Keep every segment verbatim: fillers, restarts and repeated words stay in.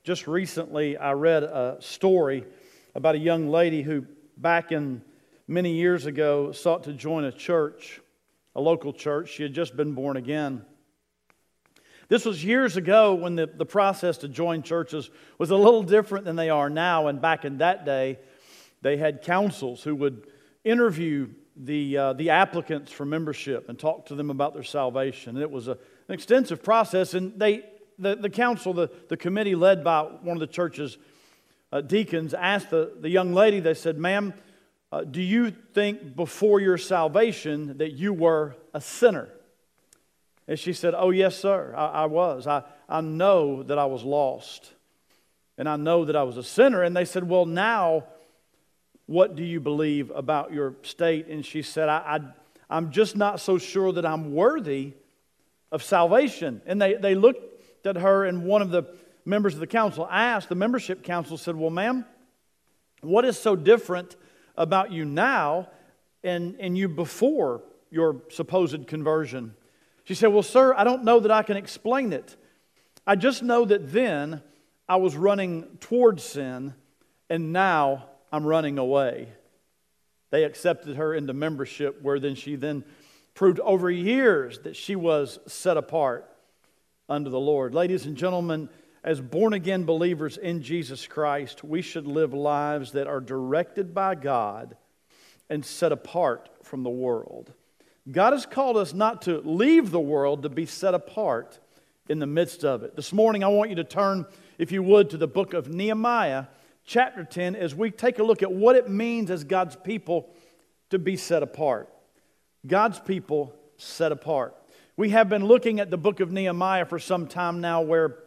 just recently I read a story about a young lady who back in many years ago sought to join a church, a local church. She had just been born again. This was years ago when the, the process to join churches was a little different than they are now. And back in that day, they had councils who would interview the uh, the applicants for membership and talk to them about their salvation. And it was a, an extensive process. And they the, the council, the, the committee led by one of the church's uh, deacons, asked the, the young lady, they said, "Ma'am, uh, do you think before your salvation that you were a sinner?" And she said, "Oh, yes, sir, I, I was. I, I know that I was lost. And I know that I was a sinner." And they said, "Well, now, what do you believe about your state?" And she said, I, I, I'm just not so sure that I'm worthy of salvation. And they, they looked at her, and one of the members of the council asked, the membership council said, "Well, ma'am, what is so different about you now and, and you before your supposed conversion?" She said, "Well, sir, I don't know that I can explain it. I just know that then I was running towards sin, and now I'm running away." They accepted her into membership, where then she then proved over years that she was set apart unto the Lord. Ladies and gentlemen, as born-again believers in Jesus Christ, we should live lives that are directed by God and set apart from the world. God has called us not to leave the world, to be set apart in the midst of it. This morning, I want you to turn, if you would, to the book of Nehemiah, chapter ten, as we take a look at what it means as God's people to be set apart. God's people set apart. We have been looking at the book of Nehemiah for some time now, where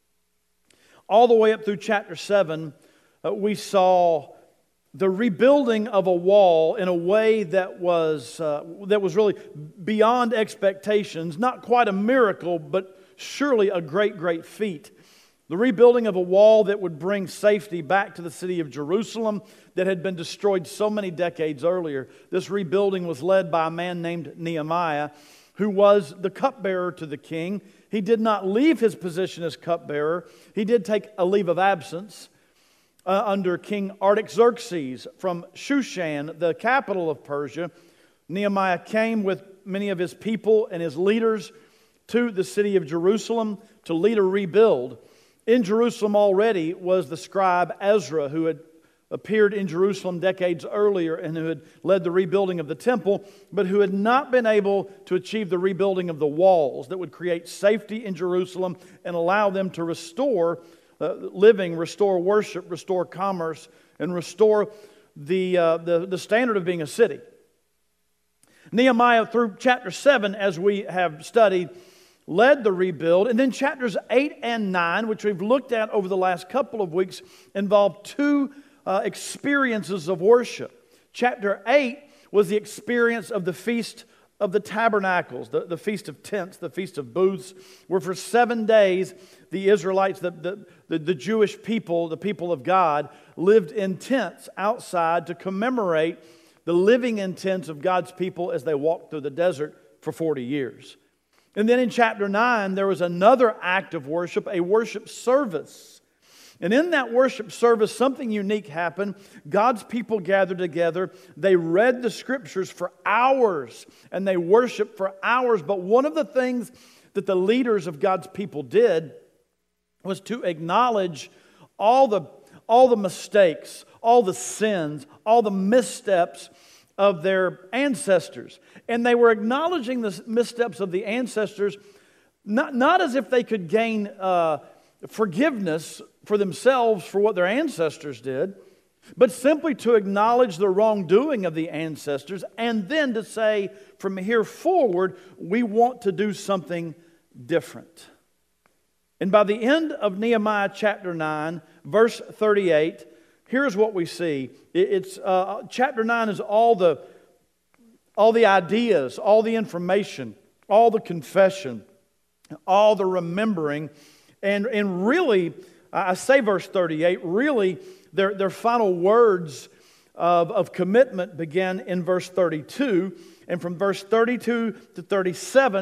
all the way up through chapter seven, uh, we saw the rebuilding of a wall in a way that was uh, that was really beyond expectations. Not quite a miracle, but surely a great, great feat. The rebuilding of a wall that would bring safety back to the city of Jerusalem that had been destroyed so many decades earlier. This rebuilding was led by a man named Nehemiah, who was the cupbearer to the king. He did not leave his position as cupbearer. He did take a leave of absence uh, under King Artaxerxes from Shushan, the capital of Persia. Nehemiah came with many of his people and his leaders to the city of Jerusalem to lead a rebuild. In Jerusalem already was the scribe Ezra, who had appeared in Jerusalem decades earlier and who had led the rebuilding of the temple, but who had not been able to achieve the rebuilding of the walls that would create safety in Jerusalem and allow them to restore uh, living, restore worship, restore commerce, and restore the, uh, the, the standard of being a city. Nehemiah, through chapter seven, as we have studied, led the rebuild. And then chapters eight and nine, which we've looked at over the last couple of weeks, involved two uh, experiences of worship. Chapter eight was the experience of the Feast of the Tabernacles, the, the Feast of Tents, the Feast of Booths, where for seven days the Israelites, the, the, the, the Jewish people, the people of God, lived in tents outside to commemorate the living in tents of God's people as they walked through the desert for forty years. And then in chapter nine, there was another act of worship, a worship service. And in that worship service, something unique happened. God's people gathered together. They read the Scriptures for hours, and they worshiped for hours. But one of the things that the leaders of God's people did was to acknowledge all the, all the mistakes, all the sins, all the missteps of their ancestors. And they were acknowledging the missteps of the ancestors, not, not as if they could gain uh, forgiveness for themselves for what their ancestors did, but simply to acknowledge the wrongdoing of the ancestors, and then to say, from here forward, we want to do something different. And by the end of Nehemiah chapter nine, verse thirty-eight, here's what we see. It's uh, chapter nine is all the all the ideas, all the information, all the confession, all the remembering, and and really, I say verse thirty-eight. Really, their their final words of of commitment begin in verse thirty-two, and from verse thirty-two to thirty-seven,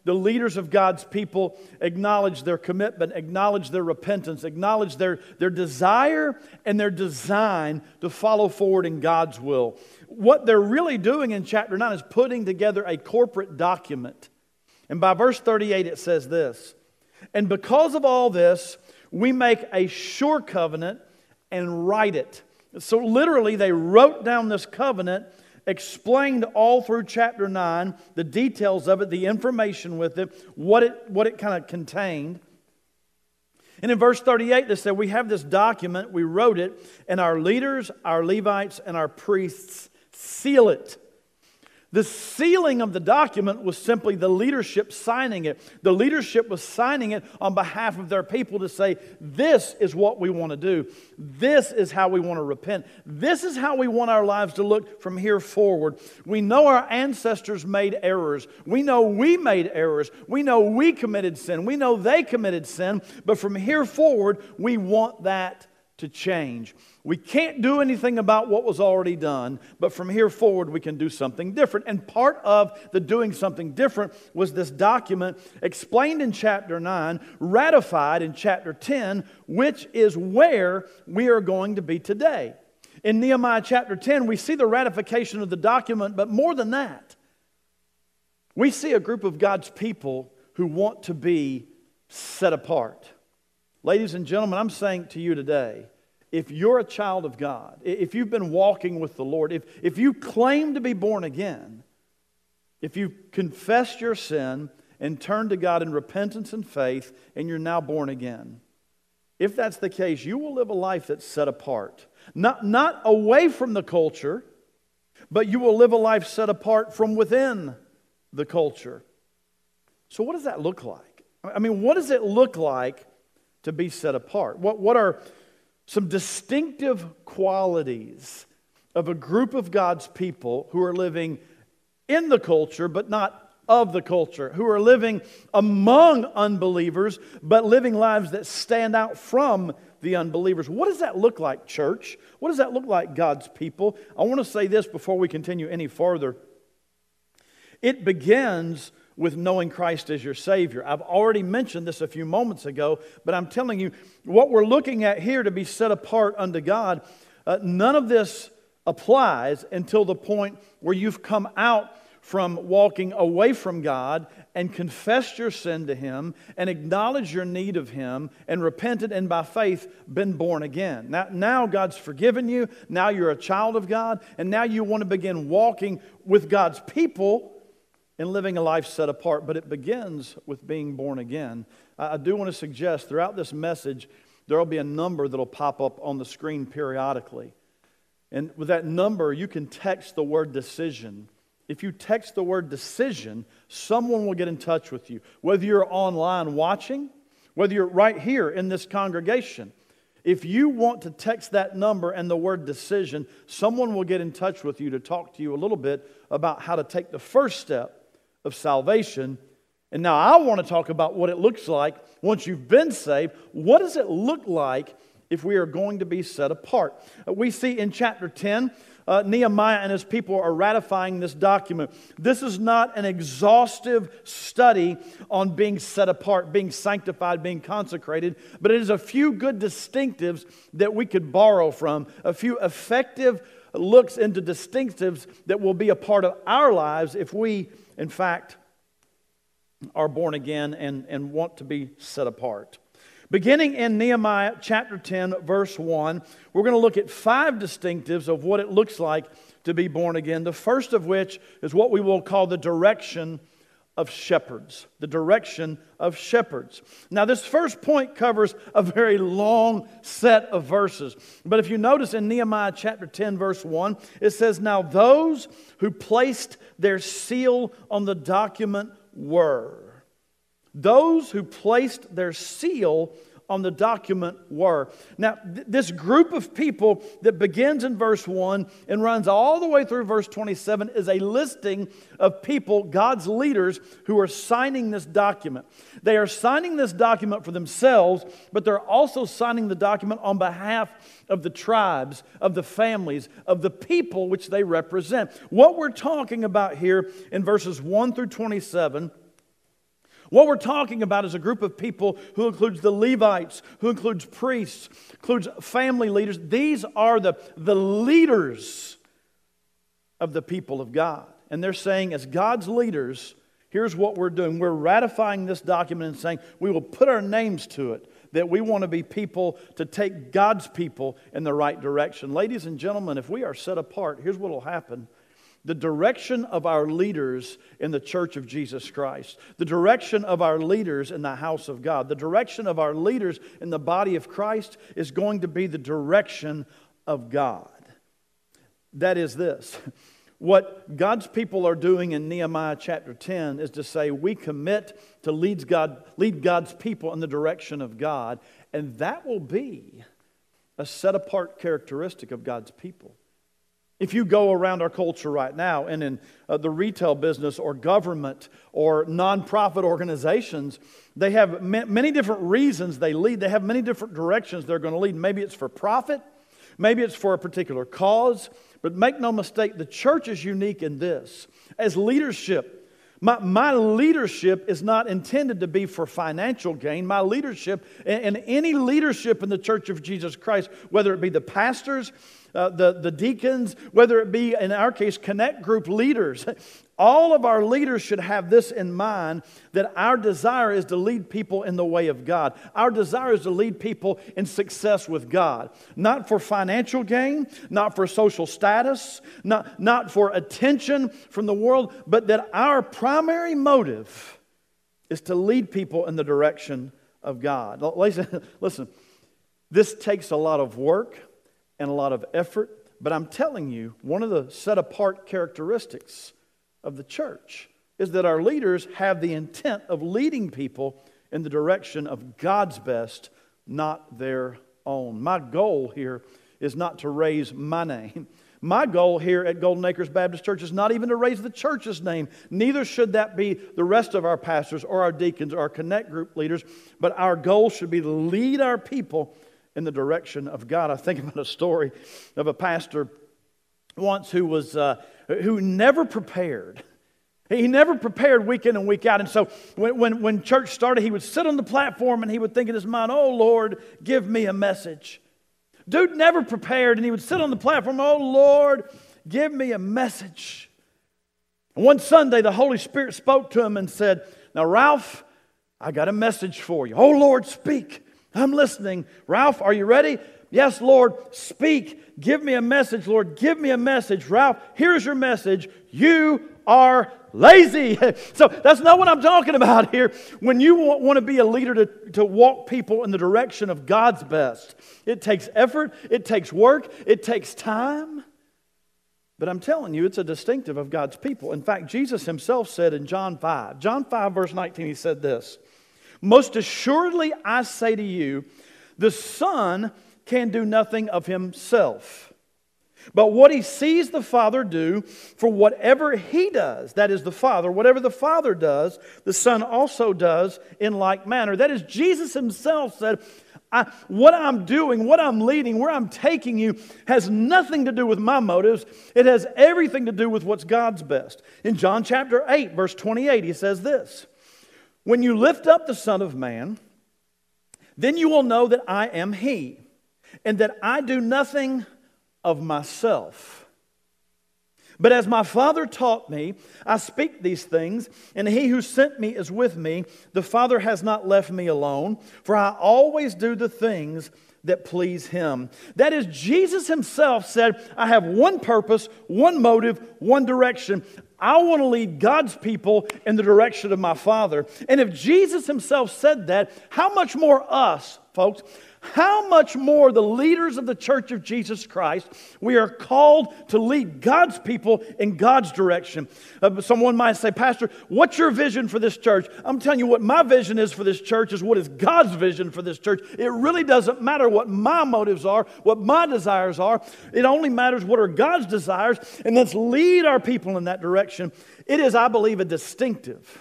the leaders of God's people acknowledge their commitment, acknowledge their repentance, acknowledge their, their desire and their design to follow forward in God's will. What they're really doing in chapter nine is putting together a corporate document. And by verse thirty-eight it says this, "And because of all this, we make a sure covenant and write it." So literally they wrote down this covenant, explained all through chapter nine, the details of it, the information with it, what it, what it kind of contained. And in verse thirty-eight, they said, we have this document, we wrote it, and our leaders, our Levites, and our priests seal it. The sealing of the document was simply the leadership signing it. The leadership was signing it on behalf of their people to say, this is what we want to do. This is how we want to repent. This is how we want our lives to look from here forward. We know our ancestors made errors. We know we made errors. We know we committed sin. We know they committed sin. But from here forward, we want that to change. We can't do anything about what was already done, but from here forward we can do something different. And part of the doing something different was this document explained in chapter nine, ratified in chapter ten, which is where we are going to be today. In Nehemiah chapter ten, we see the ratification of the document, but more than that, we see a group of God's people who want to be set apart. Ladies and gentlemen, I'm saying to you today, if you're a child of God, if you've been walking with the Lord, if, if you claim to be born again, if you confessed your sin and turned to God in repentance and faith, and you're now born again, if that's the case, you will live a life that's set apart. Not, not away from the culture, but you will live a life set apart from within the culture. So what does that look like? I mean, what does it look like to be set apart? What, what are some distinctive qualities of a group of God's people who are living in the culture but not of the culture, who are living among unbelievers but living lives that stand out from the unbelievers? What does that look like, church? What does that look like, God's people? I want to say this before we continue any further. It begins with knowing Christ as your Savior. I've already mentioned this a few moments ago, but I'm telling you, what we're looking at here to be set apart unto God, uh, none of this applies until the point where you've come out from walking away from God and confessed your sin to Him and acknowledged your need of Him and repented and by faith been born again. Now, now God's forgiven you, now you're a child of God, and now you want to begin walking with God's people and living a life set apart, but it begins with being born again. I do want to suggest throughout this message, there will be a number that will pop up on the screen periodically. And with that number, you can text the word decision. If you text the word decision, someone will get in touch with you. Whether you're online watching, whether you're right here in this congregation, if you want to text that number and the word decision, someone will get in touch with you to talk to you a little bit about how to take the first step of salvation. And now I want to talk about what it looks like once you've been saved. What does it look like if we are going to be set apart? We see in chapter ten, uh, Nehemiah and his people are ratifying this document. This is not an exhaustive study on being set apart, being sanctified, being consecrated, but it is a few good distinctives that we could borrow from, a few effective looks into distinctives that will be a part of our lives if we, in fact, are born again and, and want to be set apart. Beginning in Nehemiah chapter ten, verse one, we're going to look at five distinctives of what it looks like to be born again. The first of which is what we will call the direction of shepherds. The direction of shepherds. Now, this first point covers a very long set of verses. But if you notice in Nehemiah chapter ten, verse one, it says, "Now those who placed their seal on the document were." Those who placed their seal on the document were. Now, th- this group of people that begins in verse one and runs all the way through verse twenty-seven is a listing of people, God's leaders, who are signing this document. They are signing this document for themselves, but they're also signing the document on behalf of the tribes, of the families, of the people which they represent. What we're talking about here in verses one through twenty-seven What we're talking about is a group of people who includes the Levites, who includes priests, includes family leaders. These are the, the leaders of the people of God. And they're saying, as God's leaders, here's what we're doing. We're ratifying this document and saying we will put our names to it, that we want to be people to take God's people in the right direction. Ladies and gentlemen, if we are set apart, here's what will happen. The direction of our leaders in the church of Jesus Christ, the direction of our leaders in the house of God, the direction of our leaders in the body of Christ is going to be the direction of God. That is this. What God's people are doing in Nehemiah chapter ten is to say we commit to lead, God, lead God's people in the direction of God, and that will be a set-apart characteristic of God's people. If you go around our culture right now and in uh, the retail business or government or nonprofit organizations, they have ma- many different reasons they lead. They have many different directions they're going to lead. Maybe it's for profit. Maybe it's for a particular cause. But make no mistake, the church is unique in this. As leadership, my, my leadership is not intended to be for financial gain. My leadership, and, and any leadership in the church of Jesus Christ, whether it be the pastors, Uh, the, the deacons, whether it be, in our case, connect group leaders. All of our leaders should have this in mind, that our desire is to lead people in the way of God. Our desire is to lead people in success with God. Not for financial gain, not for social status, not, not for attention from the world, but that our primary motive is to lead people in the direction of God. Listen, listen, this takes a lot of work and a lot of effort, but I'm telling you, one of the set-apart characteristics of the church is that our leaders have the intent of leading people in the direction of God's best, not their own. My goal here is not to raise my name. My goal here at Golden Acres Baptist Church is not even to raise the church's name. Neither should that be the rest of our pastors or our deacons or our connect group leaders, but our goal should be to lead our people in the direction of God. I think about a story of a pastor once who was uh, who never prepared. He never prepared week in and week out. And so when, when, when church started, he would sit on the platform and he would think in his mind, "Oh Lord, give me a message." Dude never prepared, and he would sit on the platform, "Oh Lord, give me a message." And one Sunday, the Holy Spirit spoke to him and said, "Now Ralph, I got a message for you." "Oh Lord, speak. I'm listening." "Ralph, are you ready?" "Yes, Lord, speak. Give me a message, Lord. Give me a message." "Ralph, here's your message. You are lazy." So that's not what I'm talking about here. When you want to be a leader to, to walk people in the direction of God's best, it takes effort, it takes work, it takes time. But I'm telling you, it's a distinctive of God's people. In fact, Jesus himself said in John five, John five verse nineteen, he said this, "Most assuredly I say to you, the Son can do nothing of himself, but what he sees the Father do, for whatever he does," that is the Father, "whatever the Father does, the Son also does in like manner." That is, Jesus himself said, I, what I'm doing, what I'm leading, where I'm taking you has nothing to do with my motives. It has everything to do with what's God's best. In John chapter eight, verse twenty-eight, he says this, "When you lift up the Son of Man, then you will know that I am He, and that I do nothing of myself. But as my Father taught me, I speak these things, and He who sent me is with me. The Father has not left me alone, for I always do the things that please Him." That is, Jesus himself said, I have one purpose, one motive, one direction. I want to lead God's people in the direction of my Father. And if Jesus himself said that, how much more us, folks? How much more the leaders of the Church of Jesus Christ, we are called to lead God's people in God's direction. Uh, someone might say, "Pastor, what's your vision for this church?" I'm telling you what my vision is for this church is what is God's vision for this church. It really doesn't matter what my motives are, what my desires are. It only matters what are God's desires, and let's lead our people in that direction. It is, I believe, a distinctive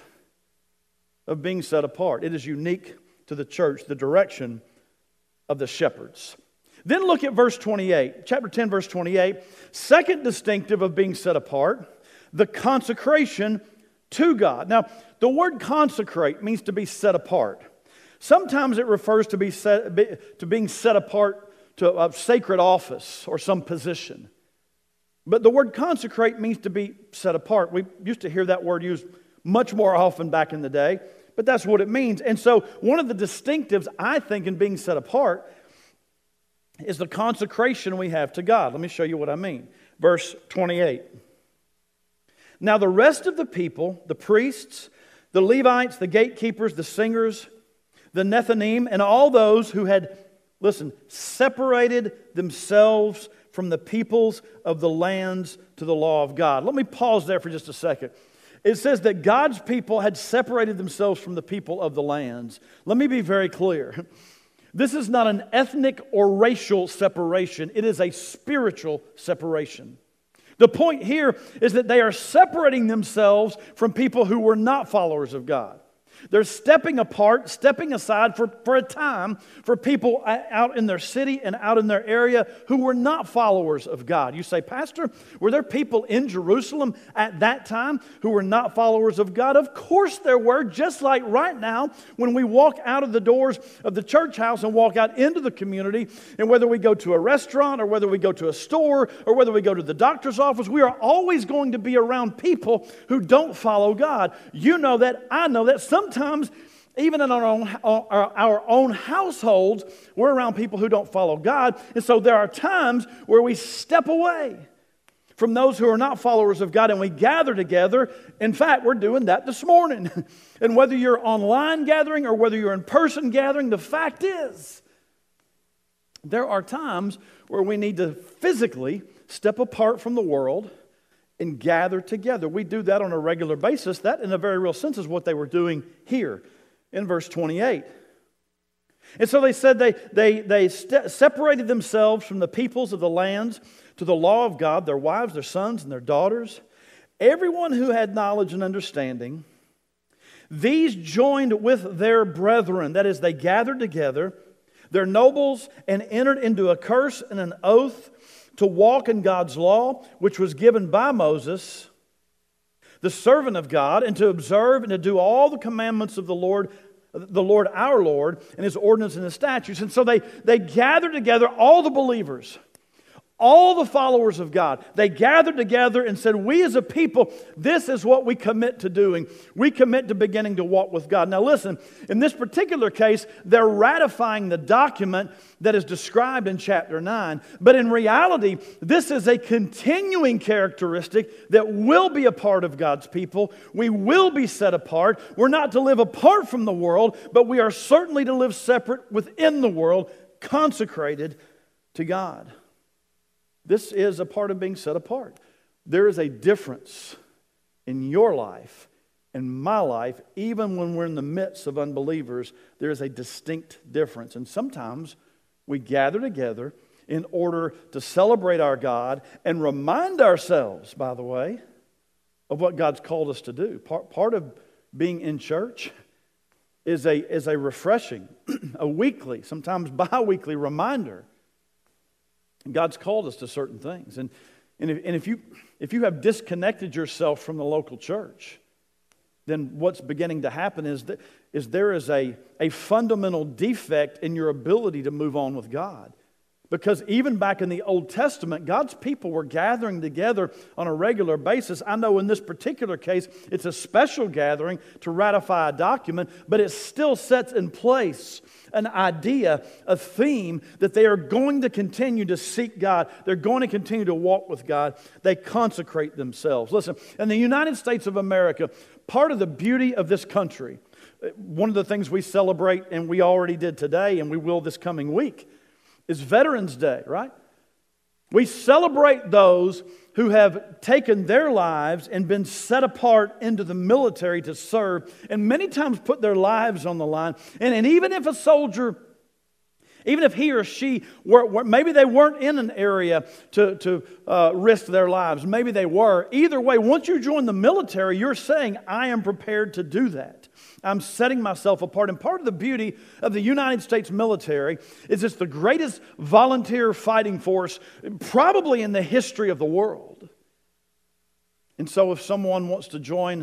of being set apart. It is unique to the church, the direction of the shepherds. Then look at verse twenty-eight, chapter ten, verse twenty-eight. Second distinctive of being set apart, the consecration to God. Now, the word consecrate means to be set apart. Sometimes it refers to, be set, to being set apart to a sacred office or some position. But the word consecrate means to be set apart. We used to hear that word used much more often back in the day, but that's what it means. And so one of the distinctives, I think, in being set apart is the consecration we have to God. Let me show you what I mean. Verse twenty-eight. Now the rest of the people, the priests, the Levites, the gatekeepers, the singers, the Nethinim, and all those who had, listen, separated themselves from the peoples of the lands to the law of God. Let me pause there for just a second. It says that God's people had separated themselves from the people of the lands. Let me be very clear. This is not an ethnic or racial separation. It is a spiritual separation. The point here is that they are separating themselves from people who were not followers of God. They're stepping apart, stepping aside for, for a time for people out in their city and out in their area who were not followers of God. You say, Pastor, were there people in Jerusalem at that time who were not followers of God? Of course there were, just like right now when we walk out of the doors of the church house and walk out into the community, and whether we go to a restaurant or whether we go to a store or whether we go to the doctor's office, we are always going to be around people who don't follow God. You know that, I know that. Sometimes Sometimes, even in our own, our, our own households, we're around people who don't follow God. And so there are times where we step away from those who are not followers of God and we gather together. In fact, we're doing that this morning. And whether you're online gathering or whether you're in person gathering, the fact is, there are times where we need to physically step apart from the world and gather together. We do that on a regular basis. That, in a very real sense, is what they were doing here in verse twenty-eight. And so they said they, they, they st- separated themselves from the peoples of the lands to the law of God, their wives, their sons, and their daughters. Everyone who had knowledge and understanding, these joined with their brethren. That is, they gathered together, their nobles, and entered into a curse and an oath to walk in God's law, which was given by Moses, the servant of God, and to observe and to do all the commandments of the Lord, the Lord our Lord, and His ordinances and His statutes. And so they, they gathered together, all the believers, all the followers of God. They gathered together and said, we as a people, this is what we commit to doing. We commit to beginning to walk with God. Now listen, in this particular case, they're ratifying the document that is described in chapter nine. But in reality, this is a continuing characteristic that will be a part of God's people. We will be set apart. We're not to live apart from the world, but we are certainly to live separate within the world, consecrated to God. This is a part of being set apart. There is a difference in your life and my life, even when we're in the midst of unbelievers. There is a distinct difference. And sometimes we gather together in order to celebrate our God and remind ourselves, by the way, of what God's called us to do. Part, part of being in church is a, is a refreshing, a weekly, sometimes bi-weekly reminder. God's called us to certain things. And, and, if, and if, you, if you have disconnected yourself from the local church, then what's beginning to happen is that is there is a, a fundamental defect in your ability to move on with God. Because even back in the Old Testament, God's people were gathering together on a regular basis. I know in this particular case, it's a special gathering to ratify a document, but it still sets in place an idea, a theme that they are going to continue to seek God. They're going to continue to walk with God. They consecrate themselves. Listen, in the United States of America, part of the beauty of this country, one of the things we celebrate, and we already did today, and we will this coming week, is Veterans Day, right? We celebrate those who have taken their lives and been set apart into the military to serve, and many times put their lives on the line. And, and even if a soldier, even if he or she, were, were maybe they weren't in an area to, to uh, risk their lives, maybe they were. Either way, once you join the military, you're saying, I am prepared to do that. I'm setting myself apart. And part of the beauty of the United States military is it's the greatest volunteer fighting force probably in the history of the world. And so if someone wants to join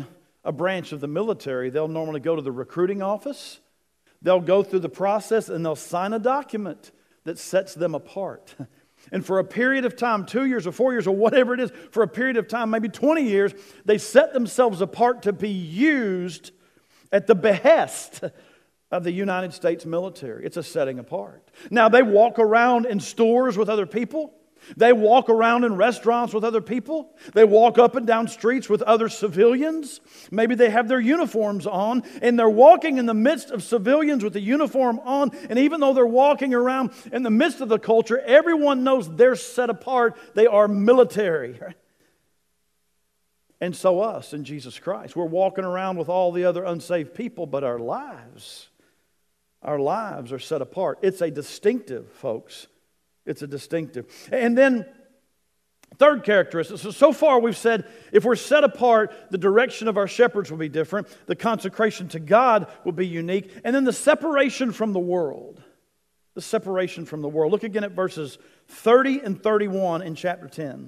a branch of the military, they'll normally go to the recruiting office, they'll go through the process, and they'll sign a document that sets them apart. And for a period of time, two years or four years or whatever it is, for a period of time, maybe twenty years, they set themselves apart to be used at the behest of the United States military. It's a setting apart. Now, they walk around in stores with other people. They walk around in restaurants with other people. They walk up and down streets with other civilians. Maybe they have their uniforms on, and they're walking in the midst of civilians with the uniform on. And even though they're walking around in the midst of the culture, everyone knows they're set apart. They are military. And so us in Jesus Christ. We're walking around with all the other unsaved people, but our lives, our lives are set apart. It's a distinctive, folks. It's a distinctive. And then, third characteristic. So, so far we've said if we're set apart, the direction of our shepherds will be different. The consecration to God will be unique. And then the separation from the world. The separation from the world. Look again at verses thirty and thirty-one in chapter ten.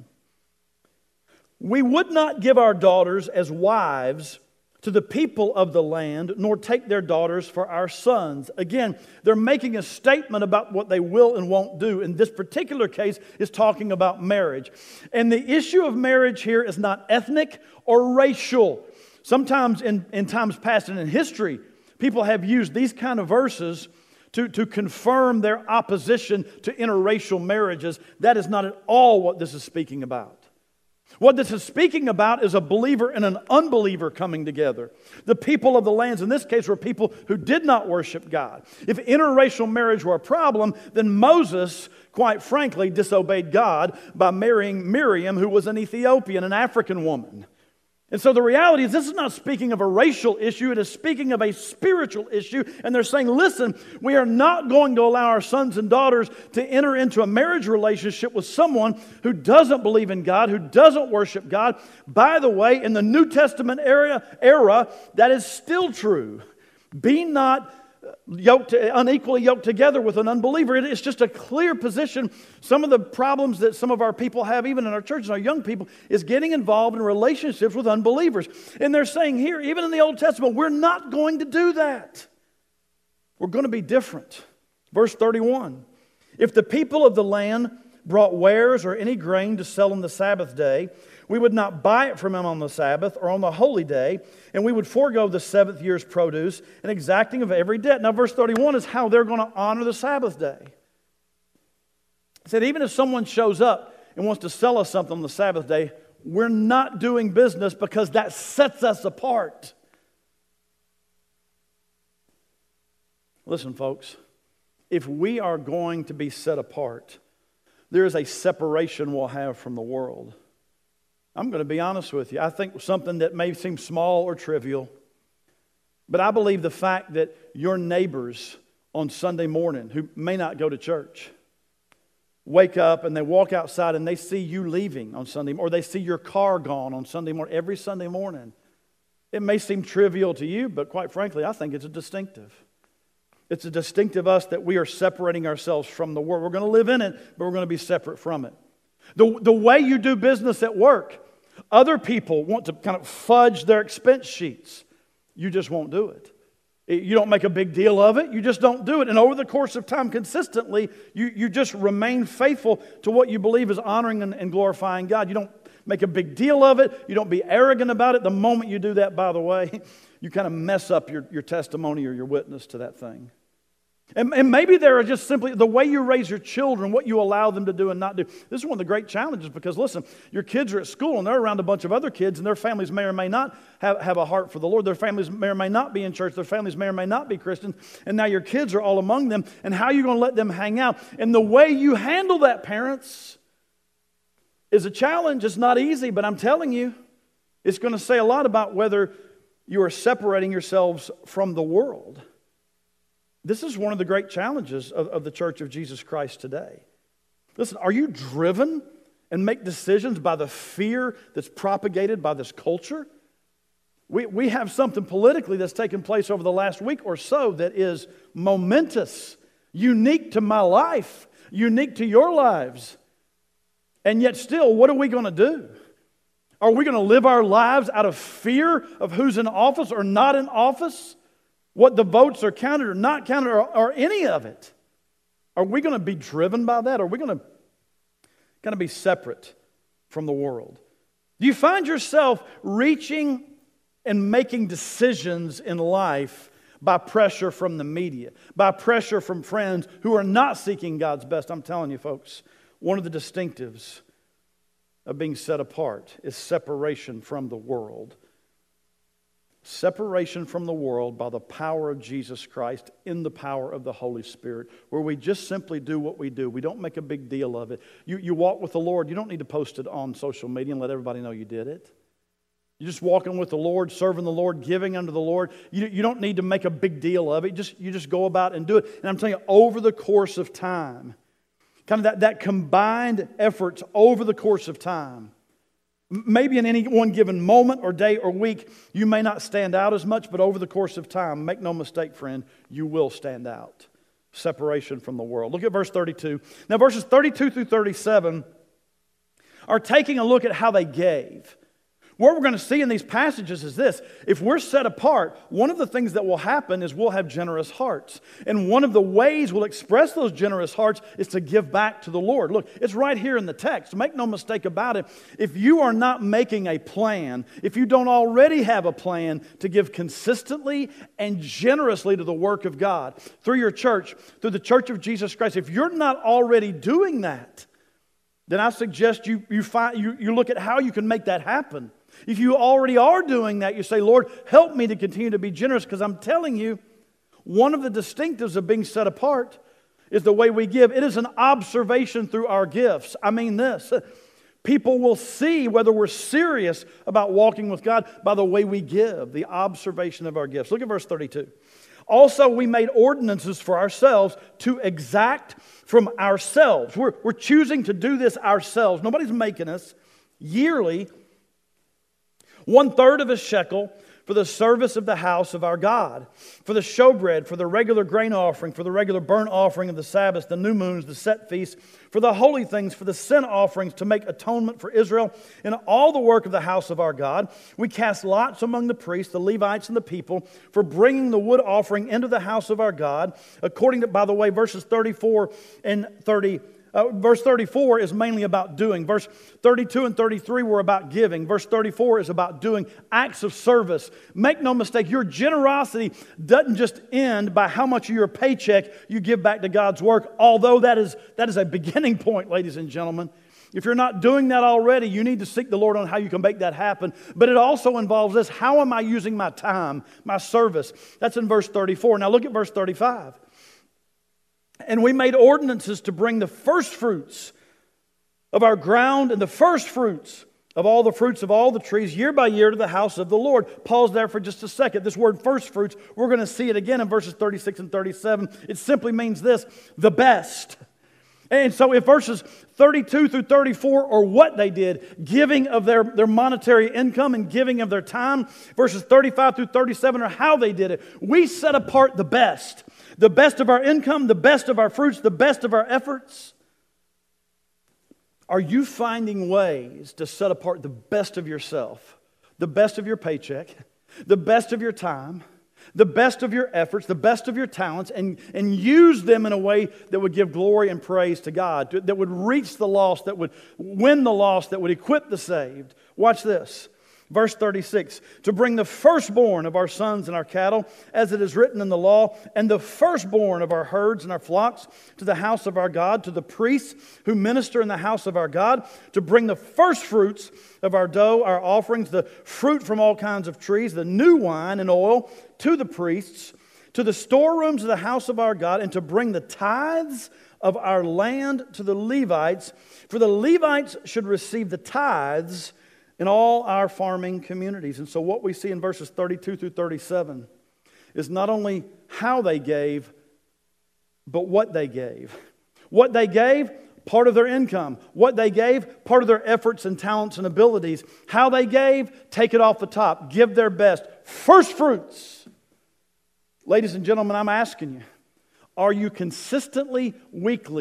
We would not give our daughters as wives to the people of the land, nor take their daughters for our sons. Again, they're making a statement about what they will and won't do. In this particular case, is talking about marriage. And the issue of marriage here is not ethnic or racial. Sometimes in, in times past and in history, people have used these kind of verses to, to confirm their opposition to interracial marriages. That is not at all what this is speaking about. What this is speaking about is a believer and an unbeliever coming together. The people of the lands in this case were people who did not worship God. If interracial marriage were a problem, then Moses, quite frankly, disobeyed God by marrying Miriam, who was an Ethiopian, an African woman. And so the reality is this is not speaking of a racial issue, it is speaking of a spiritual issue. And they're saying, listen, we are not going to allow our sons and daughters to enter into a marriage relationship with someone who doesn't believe in God, who doesn't worship God. By the way, in the New Testament era, era that is still true. Be not yoked, unequally yoked together with an unbeliever. It's just a clear position. Some of the problems that some of our people have, even in our churches, our young people, is getting involved in relationships with unbelievers. And they're saying here, even in the Old Testament, we're not going to do that. We're going to be different. Verse thirty-one, if the people of the land brought wares or any grain to sell on the Sabbath day, we would not buy it from them on the Sabbath or on the holy day, and we would forego the seventh year's produce and exacting of every debt. Now, verse thirty-one is how they're going to honor the Sabbath day. It said, even if someone shows up and wants to sell us something on the Sabbath day, we're not doing business because that sets us apart. Listen, folks, if we are going to be set apart, there is a separation we'll have from the world. I'm going to be honest with you. I think something that may seem small or trivial, but I believe the fact that your neighbors on Sunday morning who may not go to church wake up and they walk outside and they see you leaving on Sunday, or they see your car gone on Sunday morning, every Sunday morning. It may seem trivial to you, but quite frankly, I think it's a distinctive. It's a distinctive us that we are separating ourselves from the world. We're going to live in it, but we're going to be separate from it. The, the way you do business at work, other people want to kind of fudge their expense sheets. You just won't do it. You don't make a big deal of it. You just don't do it. And over the course of time, consistently, you, you just remain faithful to what you believe is honoring and, and glorifying God. You don't make a big deal of it. You don't be arrogant about it. The moment you do that, by the way, you kind of mess up your, your testimony or your witness to that thing. And, and maybe there are just simply the way you raise your children, what you allow them to do and not do. This is one of the great challenges because, listen, your kids are at school and they're around a bunch of other kids and their families may or may not have, have a heart for the Lord. Their families may or may not be in church. Their families may or may not be Christians. And now your kids are all among them. And how are you going to let them hang out? And the way you handle that, parents, is a challenge. It's not easy, but I'm telling you, it's going to say a lot about whether you are separating yourselves from the world. This is one of the great challenges of, of the Church of Jesus Christ today. Listen, are you driven and make decisions by the fear that's propagated by this culture? We, we have something politically that's taken place over the last week or so that is momentous, unique to my life, unique to your lives. And yet still, what are we going to do? Are we going to live our lives out of fear of who's in office or not in office? What the votes are counted or not counted, or, or any of it? Are we going to be driven by that? Or are we going to kind of be separate from the world? Do you find yourself reaching and making decisions in life by pressure from the media, by pressure from friends who are not seeking God's best? I'm telling you, folks, one of the distinctives of being set apart is separation from the world. Separation from the world by the power of Jesus Christ in the power of the Holy Spirit, where we just simply do what we do. We don't make a big deal of it. You, you walk with the Lord. You don't need to post it on social media and let everybody know you did it. You're just walking with the Lord, serving the Lord, giving unto the Lord. You, you don't need to make a big deal of it. Just, you just go about and do it. And I'm telling you, over the course of time, kind of that, that combined efforts over the course of time. Maybe in any one given moment or day or week, you may not stand out as much, but over the course of time, make no mistake, friend, you will stand out. Separation from the world. Look at verse thirty-two. Now, verses thirty-two through thirty-seven are taking a look at how they gave. What we're going to see in these passages is this. If we're set apart, one of the things that will happen is we'll have generous hearts. And one of the ways we'll express those generous hearts is to give back to the Lord. Look, it's right here in the text. Make no mistake about it. If you are not making a plan, if you don't already have a plan to give consistently and generously to the work of God through your church, through the Church of Jesus Christ, if you're not already doing that, then I suggest you, you, find, you, you look at how you can make that happen. If you already are doing that, you say, Lord, help me to continue to be generous, because I'm telling you, one of the distinctives of being set apart is the way we give. It is an observation through our gifts. I mean this. People will see whether we're serious about walking with God by the way we give, the observation of our gifts. Look at verse thirty-two. Also, we made ordinances for ourselves to exact from ourselves. We're, we're choosing to do this ourselves. Nobody's making us. Yearly, one third of a shekel for the service of the house of our God, for the showbread, for the regular grain offering, for the regular burnt offering of the Sabbath, the new moons, the set feasts, for the holy things, for the sin offerings, to make atonement for Israel, in all the work of the house of our God. We cast lots among the priests, the Levites, and the people for bringing the wood offering into the house of our God, according to, by the way, verses thirty-four and thirty. Uh, verse thirty-four is mainly about doing. Verse thirty-two and thirty-three were about giving. Verse thirty-four is about doing acts of service. Make no mistake, your generosity doesn't just end by how much of your paycheck you give back to God's work, although that is, that is a beginning point, ladies and gentlemen. If you're not doing that already, you need to seek the Lord on how you can make that happen. But it also involves this: how am I using my time, my service? That's in verse thirty-four. Now look at verse thirty-five. And we made ordinances to bring the first fruits of our ground and the first fruits of all the fruits of all the trees year by year to the house of the Lord. Pause there for just a second. This word first fruits, we're going to see it again in verses thirty-six and thirty-seven. It simply means this: the best. And so if verses thirty-two through thirty-four are what they did, giving of their, their monetary income and giving of their time, verses thirty-five through thirty-seven are how they did it. We set apart the best. The best of our income, the best of our fruits, the best of our efforts. Are you finding ways to set apart the best of yourself, the best of your paycheck, the best of your time, the best of your efforts, the best of your talents, and, and use them in a way that would give glory and praise to God, that would reach the lost, that would win the lost, that would equip the saved? Watch this. Verse thirty-six, to bring the firstborn of our sons and our cattle, as it is written in the law, and the firstborn of our herds and our flocks to the house of our God, to the priests who minister in the house of our God, to bring the firstfruits of our dough, our offerings, the fruit from all kinds of trees, the new wine and oil to the priests, to the storerooms of the house of our God, and to bring the tithes of our land to the Levites. For the Levites should receive the tithes in all our farming communities. And so what we see in verses thirty-two through thirty-seven is not only how they gave, but what they gave. What they gave, part of their income. What they gave, part of their efforts and talents and abilities. How they gave, take it off the top. Give their best. First fruits. Ladies and gentlemen, I'm asking you, are you consistently, weekly,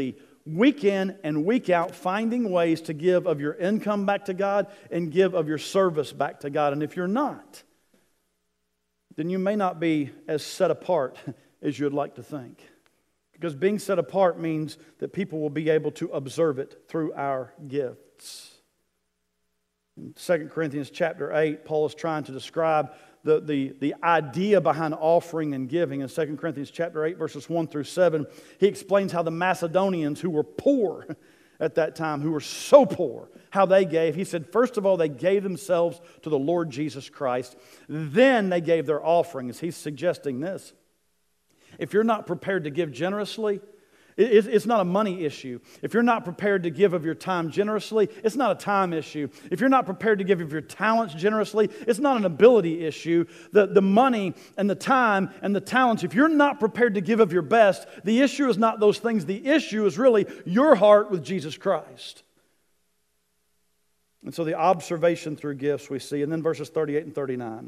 week in and week out, finding ways to give of your income back to God and give of your service back to God. And if you're not, then you may not be as set apart as you'd like to think. Because being set apart means that people will be able to observe it through our gifts. In Second Corinthians chapter eight, Paul is trying to describe the, the, the idea behind offering and giving. In Second Corinthians chapter eight, verses one through seven, he explains how the Macedonians, who were poor at that time, who were so poor, how they gave. He said, first of all, they gave themselves to the Lord Jesus Christ. Then they gave their offerings. He's suggesting this. If you're not prepared to give generously, it's not a money issue. If you're not prepared to give of your time generously, it's not a time issue. If you're not prepared to give of your talents generously, it's not an ability issue. The, the money and the time and the talents, if you're not prepared to give of your best, the issue is not those things. The issue is really your heart with Jesus Christ. And so the observation through gifts we see. And then verses thirty-eight and thirty-nine.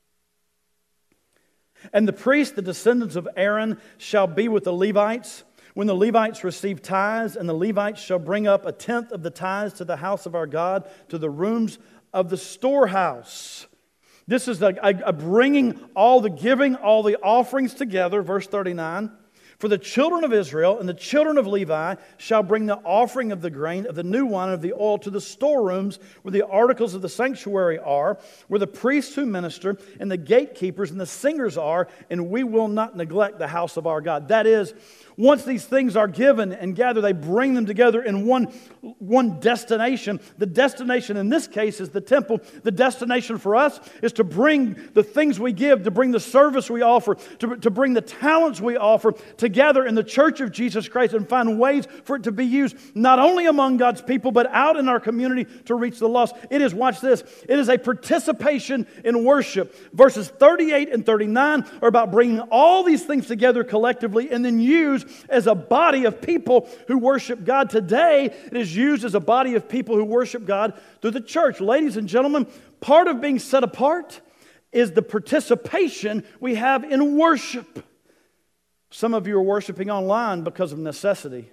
And the priests, the descendants of Aaron, shall be with the Levites when the Levites receive tithes, and the Levites shall bring up a tenth of the tithes to the house of our God, to the rooms of the storehouse. This is a, a, a bringing all the giving, all the offerings together, verse thirty-nine. For the children of Israel and the children of Levi shall bring the offering of the grain, of the new wine, and of the oil to the storerooms where the articles of the sanctuary are, where the priests who minister and the gatekeepers and the singers are, and we will not neglect the house of our God. That is, once these things are given and gathered, they bring them together in one, one destination. The destination in this case is the temple. The destination for us is to bring the things we give, to bring the service we offer, to, to bring the talents we offer together in the church of Jesus Christ and find ways for it to be used not only among God's people, but out in our community to reach the lost. It is, watch this, it is a participation in worship. Verses thirty-eight and thirty-nine are about bringing all these things together collectively and then use as a body of people who worship God. Today, it is used as a body of people who worship God through the church. Ladies and gentlemen, part of being set apart is the participation we have in worship. Some of you are worshiping online because of necessity.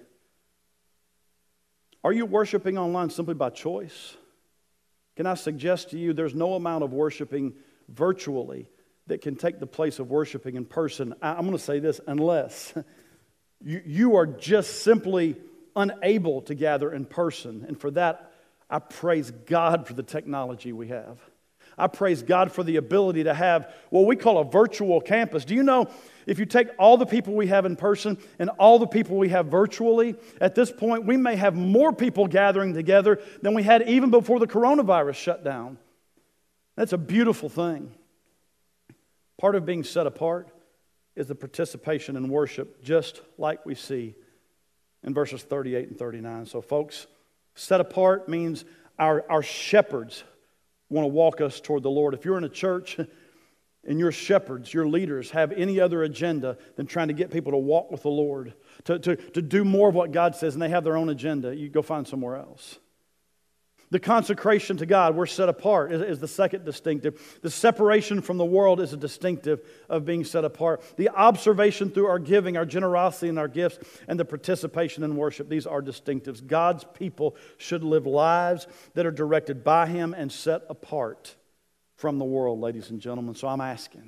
Are you worshiping online simply by choice? Can I suggest to you there's no amount of worshiping virtually that can take the place of worshiping in person. I'm going to say this, unless You, you are just simply unable to gather in person. And for that, I praise God for the technology we have. I praise God for the ability to have what we call a virtual campus. Do you know, if you take all the people we have in person and all the people we have virtually, at this point, we may have more people gathering together than we had even before the coronavirus shut down. That's a beautiful thing. Part of being set apart is the participation in worship, just like we see in verses thirty-eight and thirty-nine. So folks, set apart means our, our shepherds want to walk us toward the Lord. If you're in a church and your shepherds, your leaders, have any other agenda than trying to get people to walk with the Lord, to, to, to do more of what God says, and they have their own agenda, you go find somewhere else. The consecration to God, we're set apart, is, is the second distinctive. The separation from the world is a distinctive of being set apart. The observation through our giving, our generosity and our gifts, and the participation in worship, these are distinctives. God's people should live lives that are directed by Him and set apart from the world, ladies and gentlemen. So I'm asking,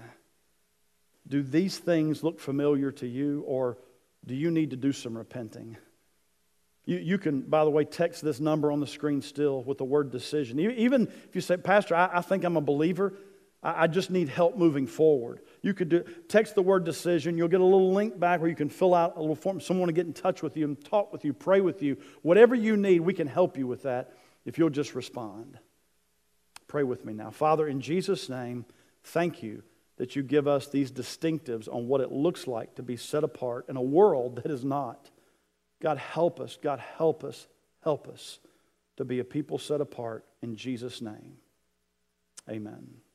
do these things look familiar to you, or do you need to do some repenting? You, you can, by the way, text this number on the screen still with the word decision. Even if you say, Pastor, I, I think I'm a believer, I, I just need help moving forward. You could do, text the word decision. You'll get a little link back where you can fill out a little form. Someone to get in touch with you and talk with you, pray with you. Whatever you need, we can help you with that if you'll just respond. Pray with me now. Father, in Jesus' name, thank you that you give us these distinctives on what it looks like to be set apart in a world that is not. God, help us. God, help us. Help us to be a people set apart in Jesus' name. Amen.